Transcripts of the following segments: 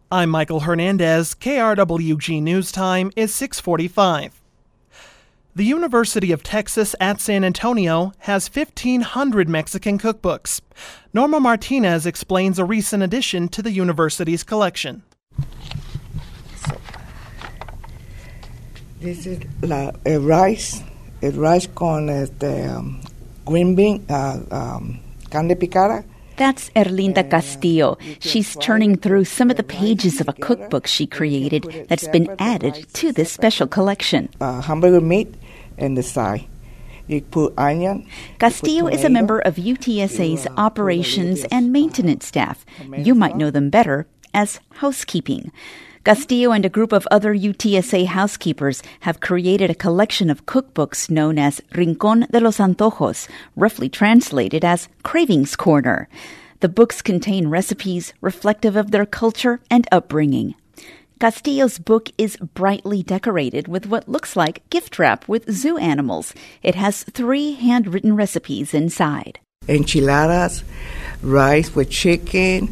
I'm Michael Hernandez. KRWG News Time is 6:45. The University of Texas at San Antonio has 1,500 Mexican cookbooks. Norma Martinez explains a recent addition to the university's collection. This is rice con green bean, carne picada. That's Erlinda Castillo. She's turning through some of the pages of a cookbook she created that's been added to this special collection. Hamburger meat and the side. You put onion. Castillo is a member of UTSA's operations and maintenance staff. You might know them better as housekeeping. Castillo and a group of other UTSA housekeepers have created a collection of cookbooks known as Rincón de los Antojos, roughly translated as Cravings Corner. The books contain recipes reflective of their culture and upbringing. Castillo's book is brightly decorated with what looks like gift wrap with zoo animals. It has 3 handwritten recipes inside. Enchiladas, rice with chicken,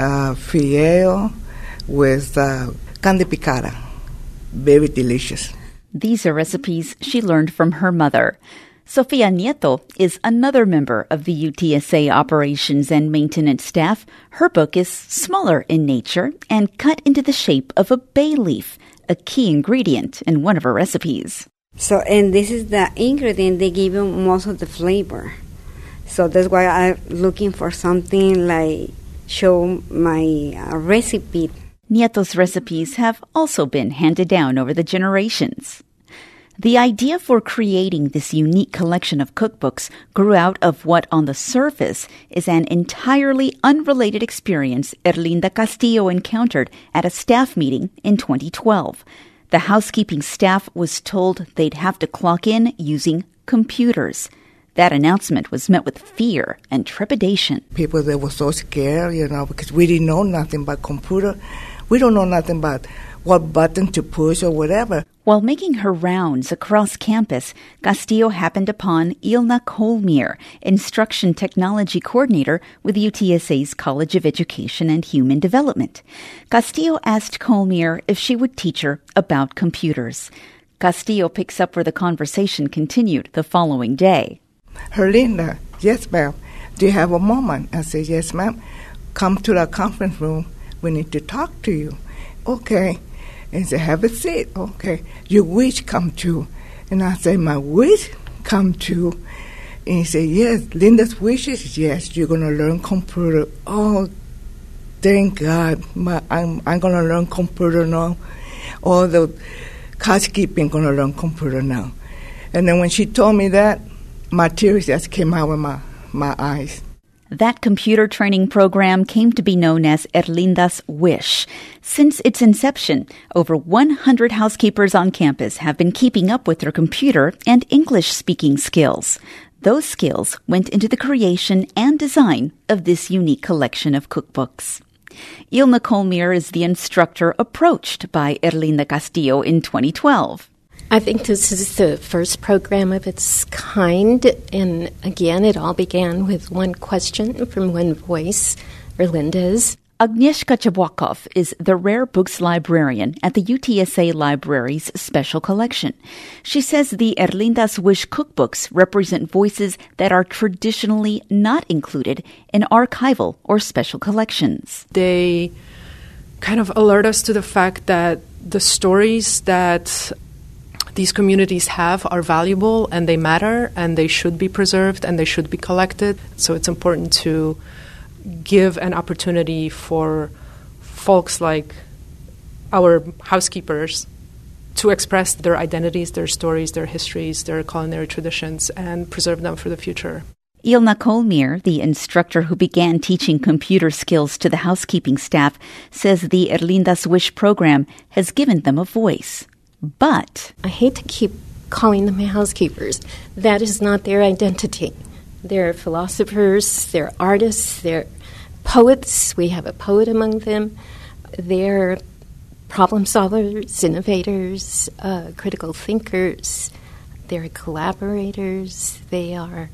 fideo, with carne picada. Very delicious. These are recipes she learned from her mother. Sofia Nieto is another member of the UTSA operations and maintenance staff. Her book is smaller in nature and cut into the shape of a bay leaf, a key ingredient in one of her recipes. So, and this is the ingredient they give you most of the flavor. So that's why I'm looking for something like show my recipe. Nieto's recipes have also been handed down over the generations. The idea for creating this unique collection of cookbooks grew out of what on the surface is an entirely unrelated experience Erlinda Castillo encountered at a staff meeting in 2012. The housekeeping staff was told they'd have to clock in using computers. That announcement was met with fear and trepidation. People, they were so scared, because we didn't know nothing about computer. We don't know nothing about what button to push or whatever. While making her rounds across campus, Castillo happened upon Ilna Kolmir, Instruction Technology Coordinator with UTSA's College of Education and Human Development. Castillo asked Kolmir if she would teach her about computers. Castillo picks up where the conversation continued the following day. Erlinda, yes, ma'am. Do you have a moment? I said, yes, ma'am. Come to the conference room. We need to talk to you. Okay. And he said, have a seat. Okay. Your wish come true. And I said, my wish come true. And he said, yes. Linda's wishes, yes. You're going to learn computer. Oh, thank God. I'm going to learn computer now. All the housekeeping going to learn computer now. And then when she told me that, my tears just came out of my eyes. That computer training program came to be known as Erlinda's Wish. Since its inception, over 100 housekeepers on campus have been keeping up with their computer and English-speaking skills. Those skills went into the creation and design of this unique collection of cookbooks. Ilna Kolmir is the instructor approached by Erlinda Castillo in 2012. I think this is the first program of its kind, and again, it all began with one question from one voice, Erlinda's. Agnieszka Chabwakov is the rare books librarian at the UTSA Library's special collection. She says the Erlinda's Wish cookbooks represent voices that are traditionally not included in archival or special collections. They kind of alert us to the fact that the stories that these communities have are valuable and they matter and they should be preserved and they should be collected. So it's important to give an opportunity for folks like our housekeepers to express their identities, their stories, their histories, their culinary traditions, and preserve them for the future. Ilna Kolmir, the instructor who began teaching computer skills to the housekeeping staff, says the Erlinda's Wish program has given them a voice. But I hate to keep calling them housekeepers. That is not their identity. They're philosophers, they're artists, they're poets. We have a poet among them. They're problem solvers, innovators, critical thinkers. They're collaborators. They are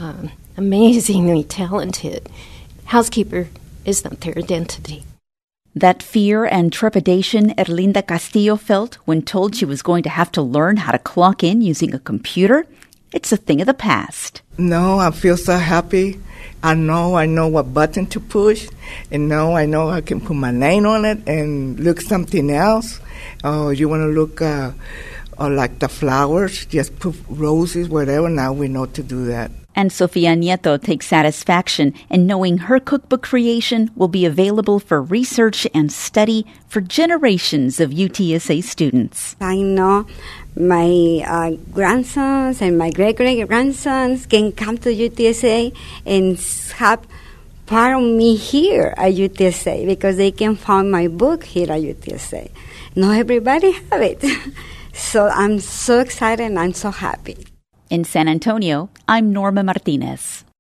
amazingly talented. Housekeeper is not their identity. That fear and trepidation Erlinda Castillo felt when told she was going to have to learn how to clock in using a computer, it's a thing of the past. No, I feel so happy. I know what button to push, and now I know I can put my name on it and look something else. You want to look like the flowers, just put roses, whatever. Now we know to do that. And Sofia Nieto takes satisfaction in knowing her cookbook creation will be available for research and study for generations of UTSA students. I know my grandsons and my great-great-grandsons can come to UTSA and have part of me here at UTSA because they can find my book here at UTSA. Not everybody have it. So I'm so excited and I'm so happy. In San Antonio, I'm Norma Martinez.